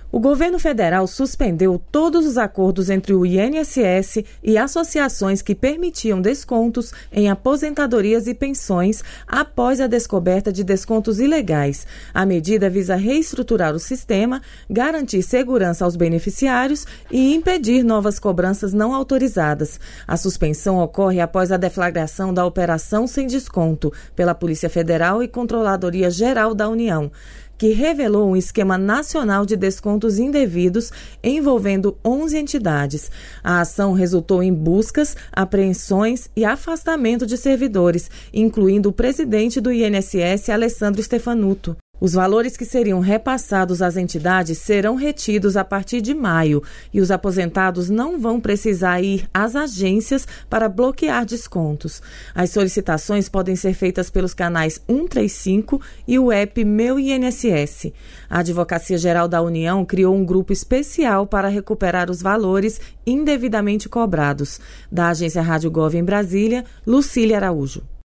O governo federal suspendeu todos os acordos entre o INSS e associações que permitiam descontos em aposentadorias e pensões após a descoberta de descontos ilegais. A medida visa reestruturar o sistema, garantir segurança aos beneficiários e impedir novas cobranças não autorizadas. A suspensão ocorre após a deflagração da Operação Sem Desconto pela Polícia Federal e Controladoria Geral da União, que revelou um esquema nacional de descontos indevidos envolvendo 11 entidades. A ação resultou em buscas, apreensões e afastamento de servidores, incluindo o presidente do INSS, Alessandro Stefanuto. Os valores que seriam repassados às entidades serão retidos a partir de maio e os aposentados não vão precisar ir às agências para bloquear descontos. As solicitações podem ser feitas pelos canais 135 e o app Meu INSS. A Advocacia Geral da União criou um grupo especial para recuperar os valores indevidamente cobrados. Da agência Rádio Gov em Brasília, Lucília Araújo.